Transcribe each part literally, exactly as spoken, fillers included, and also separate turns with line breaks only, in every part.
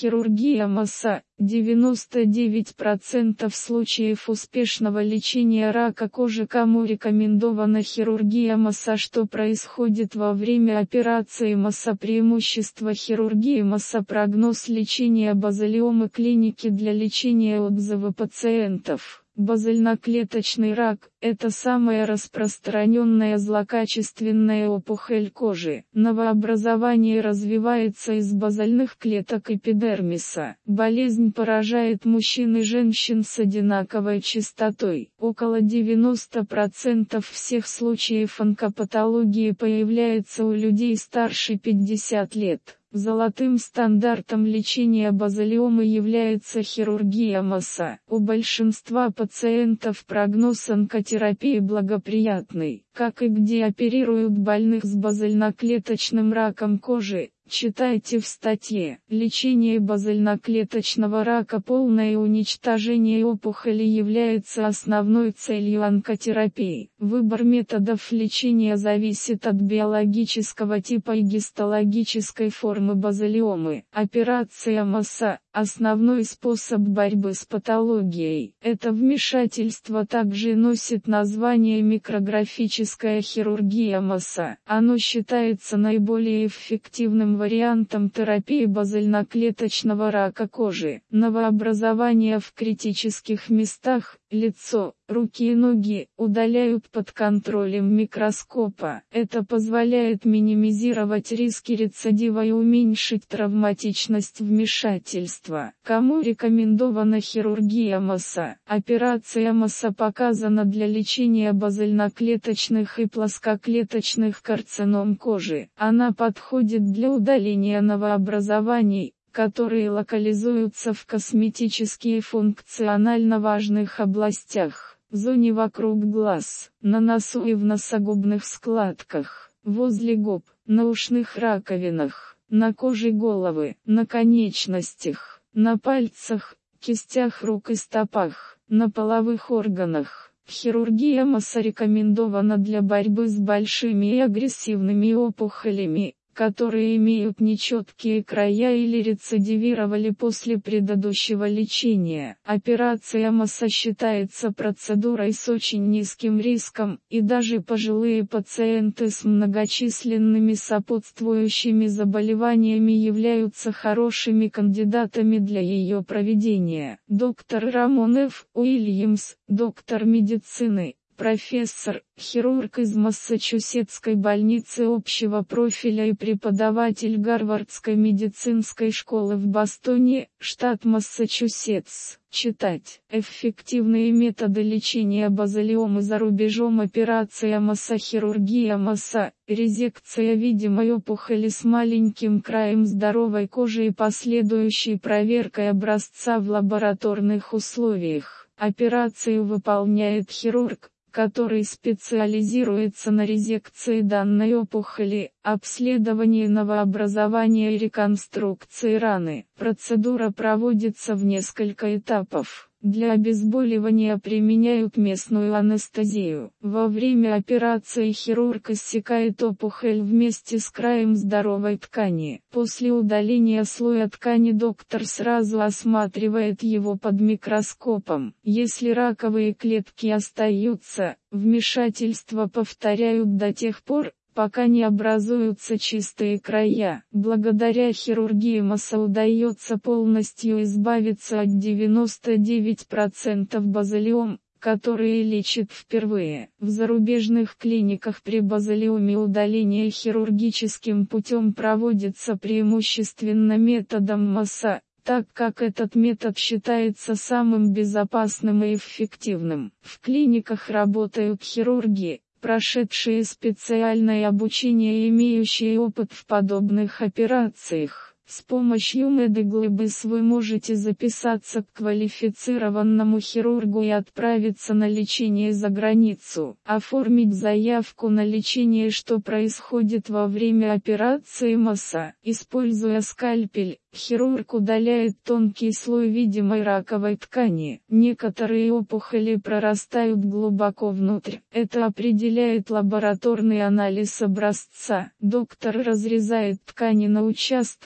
Хирургия МОСА – девяносто девять процентов случаев успешного лечения рака кожи. Кому рекомендована хирургия МОСА? Что происходит во время операции МОСА? Преимущества хирургии МОСА. Прогноз лечения базалиомы. Клиники для лечения. Отзывы пациентов. Базальноклеточный рак – это самая распространенная злокачественная опухоль кожи. Новообразование развивается из базальных клеток эпидермиса. Болезнь поражает мужчин и женщин с одинаковой частотой. Около девяноста процентов всех случаев онкопатологии появляется у людей старше пятидесяти лет. Золотым стандартом лечения базалиомы является хирургия МОСА. У большинства пациентов прогноз онкотерапии благоприятный. Как и где оперируют больных с базальноклеточным раком кожи, читайте в статье. Лечение базальноклеточного рака. Полное уничтожение опухоли является основной целью онкотерапии. Выбор методов лечения зависит от биологического типа и гистологической формы базалиомы. Операция МОСА – основной способ борьбы с патологией. Это вмешательство также носит название микрографическая хирургия МОСА. Оно считается наиболее эффективным вариантом терапии базальноклеточного рака кожи. Новообразования в критических местах, лицо, руки и ноги, удаляют под контролем микроскопа. Это позволяет минимизировать риски рецидива и уменьшить травматичность вмешательства. Кому рекомендована хирургия МОСА? Операция МОСА показана для лечения базальноклеточных и плоскоклеточных карцином кожи. Она подходит для удаления новообразований, которые локализуются в косметически и функционально важных областях, в зоне вокруг глаз, на носу и в носогубных складках, возле губ, на ушных раковинах, на коже головы, на конечностях, на пальцах, кистях рук и стопах, на половых органах. Хирургия МОСА рекомендована для борьбы с большими и агрессивными опухолями, которые имеют нечеткие края или рецидивировали после предыдущего лечения. Операция МОСА считается процедурой с очень низким риском, и даже пожилые пациенты с многочисленными сопутствующими заболеваниями являются хорошими кандидатами для ее проведения. Доктор Рамон Ф. Уильямс, доктор медицины, профессор, хирург из Массачусетской больницы общего профиля и преподаватель Гарвардской медицинской школы в Бостоне, штат Массачусетс. Читать. Эффективные методы лечения базалиомы за рубежом. Операция МОСА. Хирургия МОСА, резекция видимой опухоли с маленьким краем здоровой кожи и последующей проверкой образца в лабораторных условиях. Операцию выполняет хирург, который специализируется на резекции данной опухоли, обследовании новообразования и реконструкции раны. Процедура проводится в несколько этапов. Для обезболивания применяют местную анестезию. Во время операции хирург иссекает опухоль вместе с краем здоровой ткани. После удаления слоя ткани доктор сразу осматривает его под микроскопом. Если раковые клетки остаются, вмешательство повторяют до тех пор, пока не образуются чистые края. Благодаря хирургии МОСА удается полностью избавиться от девяноста девяти процентов базалиом, которые лечат впервые. В зарубежных клиниках при базалиоме удаление хирургическим путем проводится преимущественно методом МОСА, так как этот метод считается самым безопасным и эффективным. В клиниках работают хирурги, прошедшие специальное обучение и имеющие опыт в подобных операциях. С помощью Медиглобис вы можете записаться к квалифицированному хирургу и отправиться на лечение за границу. Оформить заявку на лечение. Что происходит во время операции МОСА? Используя скальпель, хирург удаляет тонкий слой видимой раковой ткани. Некоторые опухоли прорастают глубоко внутрь. Это определяет лабораторный анализ образца. Доктор разрезает ткани на участки,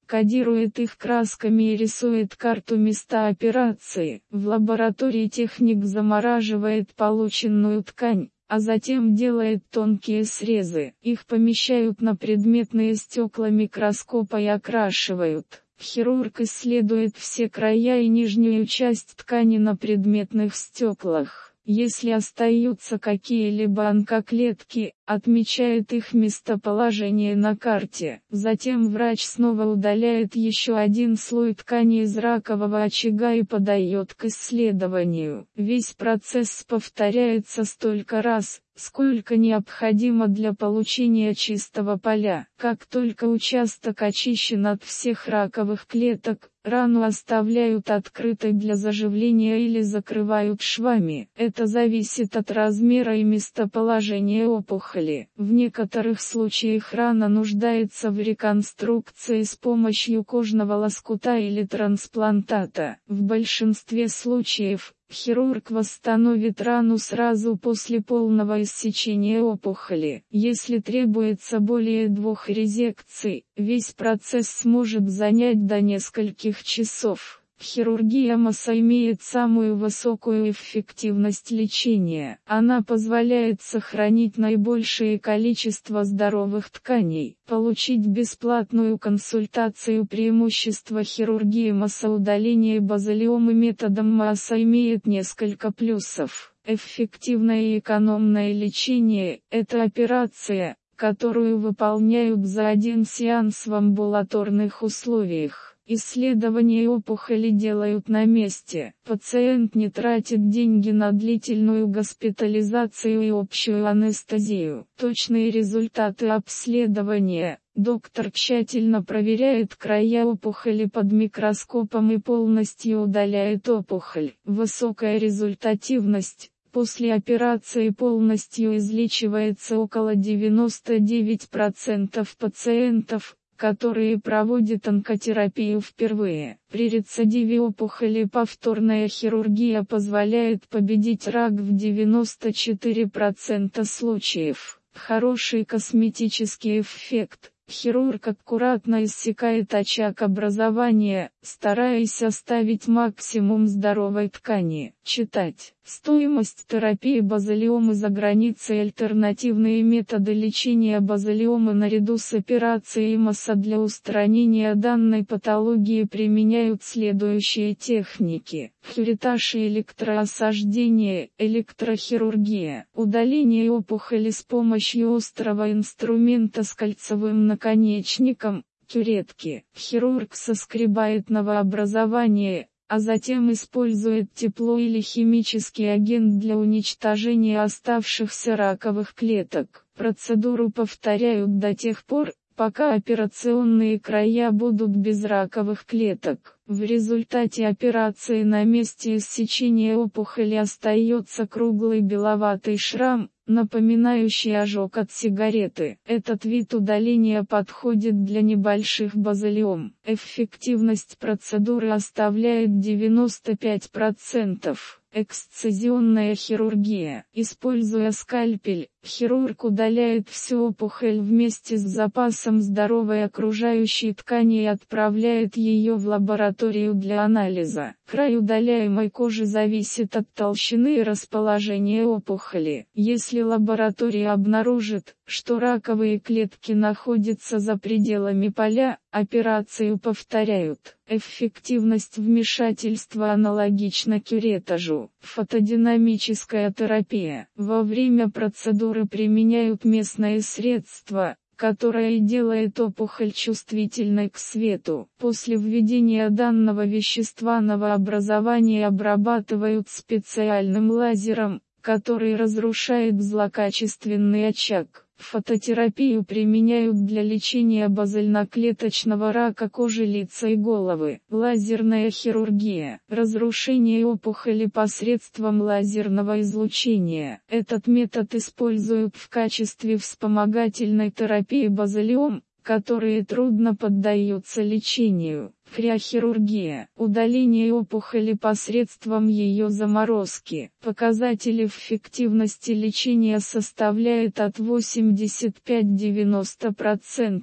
кодирует их красками и рисует карту места операции. В лаборатории техник замораживает полученную ткань, а затем делает тонкие срезы. Их помещают на предметные стекла микроскопа и окрашивают. Хирург исследует все края и нижнюю часть ткани на предметных стеклах. Если остаются какие-либо онкоклетки, отмечает их местоположение на карте. Затем врач снова удаляет еще один слой ткани из ракового очага и подает к исследованию. Весь процесс повторяется столько раз, сколько необходимо для получения чистого поля. Как только участок очищен от всех раковых клеток, рану оставляют открытой для заживления или закрывают швами. Это зависит от размера и местоположения опухоли. В некоторых случаях рана нуждается в реконструкции с помощью кожного лоскута или трансплантата. В большинстве случаев, хирург восстановит рану сразу после полного иссечения опухоли. Если требуется более двух резекций, весь процесс сможет занять до нескольких часов. Хирургия МОСа имеет самую высокую эффективность лечения. Она позволяет сохранить наибольшее количество здоровых тканей. Получить бесплатную консультацию. Преимущества хирургии МОСа. Удаление базалиомы методом МОСа имеет несколько плюсов. Эффективное и экономное лечение – это операция, которую выполняют за один сеанс в амбулаторных условиях. Исследования опухоли делают на месте. Пациент не тратит деньги на длительную госпитализацию и общую анестезию. Точные результаты обследования. Доктор тщательно проверяет края опухоли под микроскопом и полностью удаляет опухоль. Высокая результативность. После операции полностью излечивается около девяноста девяти процентов пациентов, которые проводят онкотерапию впервые. При рецидиве опухоли повторная хирургия позволяет победить рак в девяноста четырёх процентах случаев. Хороший косметический эффект. Хирург аккуратно иссекает очаг образования, стараясь оставить максимум здоровой ткани. Читать. Стоимость терапии базалиомы за границей. Альтернативные методы лечения базалиомы наряду с операцией МОСа для устранения данной патологии применяют следующие техники: кюретаж и электроосаждение, электрохирургия, удаление опухоли с помощью острого инструмента с кольцевым наконечником, кюретки. Хирург соскребает новообразование, а затем использует тепло или химический агент для уничтожения оставшихся раковых клеток. Процедуру повторяют до тех пор, пока операционные края будут без раковых клеток. В результате операции на месте иссечения опухоли остается круглый беловатый шрам, напоминающий ожог от сигареты. Этот вид удаления подходит для небольших базалиом. Эффективность процедуры оставляет девяносто пять процентов. Эксцизионная хирургия. Используя скальпель, хирург удаляет всю опухоль вместе с запасом здоровой окружающей ткани и отправляет ее в лабораторию для анализа. Край удаляемой кожи зависит от толщины и расположения опухоли. Если лаборатория обнаружит, что раковые клетки находятся за пределами поля, операцию повторяют. Эффективность вмешательства аналогична кюретажу. Фотодинамическая терапия. Во время процедуры применяют местное средство, которое делает опухоль чувствительной к свету. После введения данного вещества новообразование обрабатывают специальным лазером, который разрушает злокачественный очаг. Фототерапию применяют для лечения базальноклеточного рака кожи лица и головы. Лазерная хирургия. Разрушение опухоли посредством лазерного излучения. Этот метод используют в качестве вспомогательной терапии базалиом, которые трудно поддаются лечению. Криохирургия. Удаление опухоли посредством ее заморозки. Показатель эффективности лечения составляет от восьмидесяти пяти до девяноста процентов.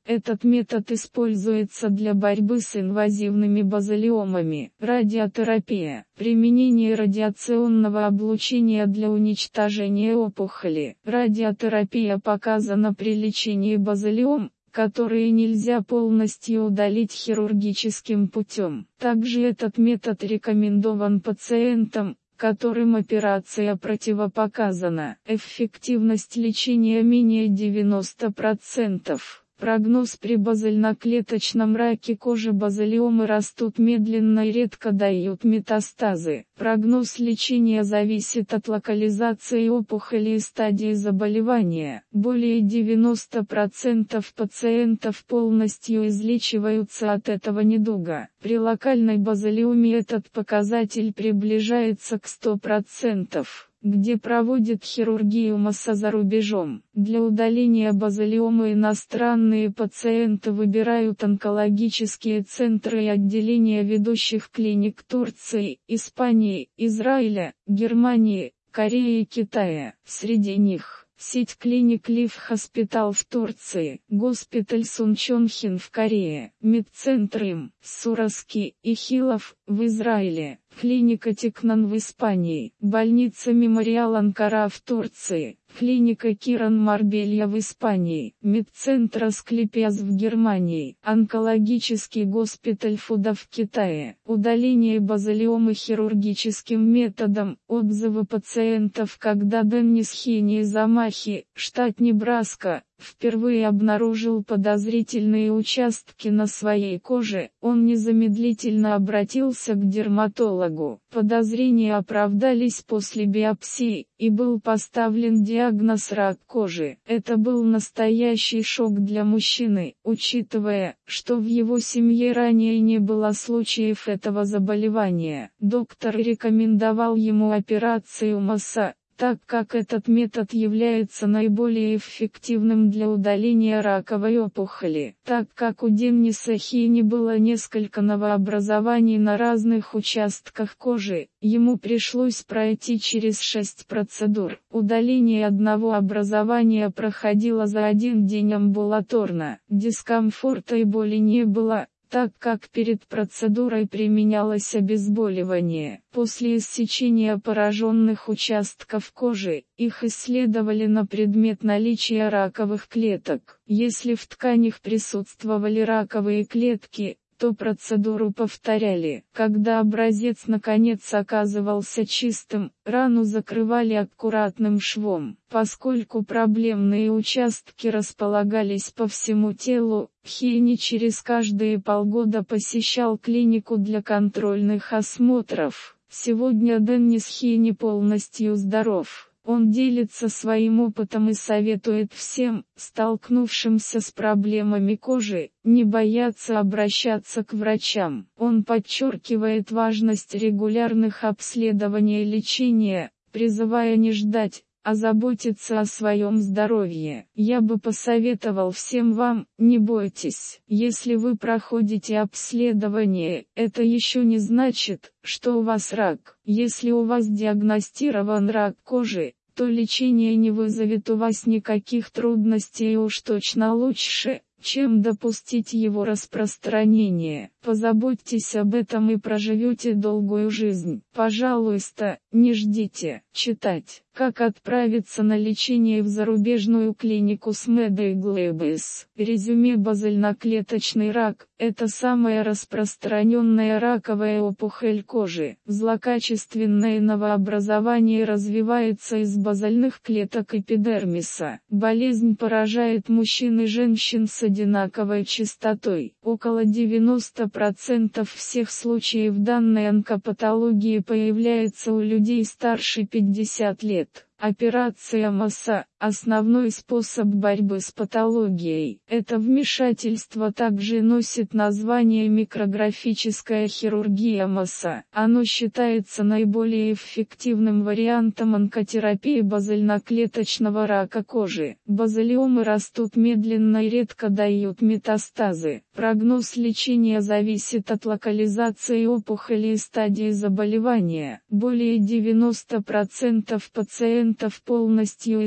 Этот метод используется для борьбы с инвазивными базалиомами. Радиотерапия. Применение радиационного облучения для уничтожения опухоли. Радиотерапия показана при лечении базалиом, которые нельзя полностью удалить хирургическим путем. Также этот метод рекомендован пациентам, которым операция противопоказана. Эффективность лечения менее девяноста процентов. Прогноз при базальноклеточном раке кожи. Базалиомы растут медленно и редко дают метастазы. Прогноз лечения зависит от локализации опухоли и стадии заболевания. Более девяноста процентов пациентов полностью излечиваются от этого недуга. При локальной базалиоме этот показатель приближается к ста процентам. Где проводят хирургию МОСА за рубежом. Для удаления базалиомы иностранные пациенты выбирают онкологические центры и отделения ведущих клиник Турции, Испании, Израиля, Германии, Кореи и Китая. Среди них сеть клиник Лив Хоспитал в Турции, госпиталь Сунчонхин в Корее, медцентр Им, Сураски и Хилов в Израиле, клиника Тикнан в Испании, больница Мемориал Анкара в Турции, клиника Киран Марбелья в Испании, медцентр Асклепиас в Германии, онкологический госпиталь Фуда в Китае. Удаление базалиомы хирургическим методом. Отзывы пациентов. Когда Деннис Хейни из Омахи, штат Небраска, впервые обнаружил подозрительные участки на своей коже, он незамедлительно обратился к дерматологу. Подозрения оправдались после биопсии, и был поставлен диагноз рак кожи. Это был настоящий шок для мужчины, учитывая, что в его семье ранее не было случаев этого заболевания. Доктор рекомендовал ему операцию МОСА, так как этот метод является наиболее эффективным для удаления раковой опухоли. Так как у Денниса Хейни было несколько новообразований на разных участках кожи, ему пришлось пройти через шесть процедур. Удаление одного образования проходило за один день амбулаторно. Дискомфорта и боли не было, так как перед процедурой применялось обезболивание. После иссечения пораженных участков кожи, их исследовали на предмет наличия раковых клеток. Если в тканях присутствовали раковые клетки, то процедуру повторяли. Когда образец наконец оказывался чистым, рану закрывали аккуратным швом. Поскольку проблемные участки располагались по всему телу, Хейни через каждые полгода посещал клинику для контрольных осмотров. Сегодня Деннис Хейни полностью здоров. Он делится своим опытом и советует всем, столкнувшимся с проблемами кожи, не бояться обращаться к врачам. Он подчеркивает важность регулярных обследований и лечения, призывая не ждать, а заботиться о своем здоровье. Я бы посоветовал всем вам, не бойтесь. Если вы проходите обследование, это еще не значит, что у вас рак. Если у вас диагностирован рак кожи, то лечение не вызовет у вас никаких трудностей и уж точно лучше, чем допустить его распространение. Позаботьтесь об этом и проживете долгую жизнь. Пожалуйста, не ждите. Читать. Как отправиться на лечение в зарубежную клинику с Медой Глэбис. Резюме. Базальноклеточный рак – это самая распространенная раковая опухоль кожи. Злокачественное новообразование развивается из базальных клеток эпидермиса. Болезнь поражает мужчин и женщин с одинаковой частотой. Около девяноста процентов всех случаев данной онкопатологии появляется у людей старше пятидесяти лет. Операция МОСА – основной способ борьбы с патологией. Это вмешательство также носит название микрографическая хирургия МОСА. Оно считается наиболее эффективным вариантом онкотерапии базальноклеточного рака кожи. Базалиомы растут медленно и редко дают метастазы. Прогноз лечения зависит от локализации опухоли и стадии заболевания. Более девяноста процентов пациентов полностью излечиваются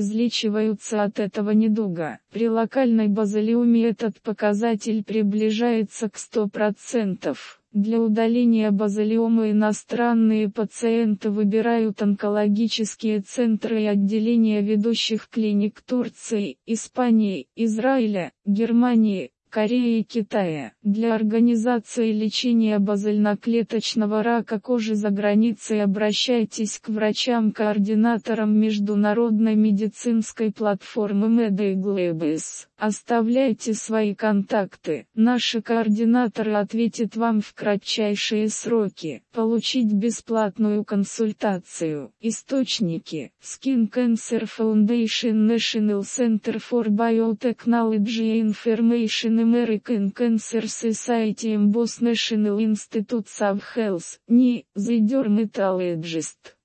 вылечиваются от этого недуга. При локальной базилиоме этот показатель приближается к ста процентам. Для удаления базилиомы иностранные пациенты выбирают онкологические центры и отделения ведущих клиник Турции, Испании, Израиля, Германии, Кореи и Китая. Для организации лечения базальноклеточного рака кожи за границей обращайтесь к врачам-координаторам международной медицинской платформы Medeglobes. Оставляйте свои контакты. Наши координаторы ответят вам в кратчайшие сроки. Получить бесплатную консультацию. Источники: Skin Cancer Foundation, National Center for Biotechnology Information, American Cancer Society, Emboss, National Institutes of Health, N I, The Dermatologist.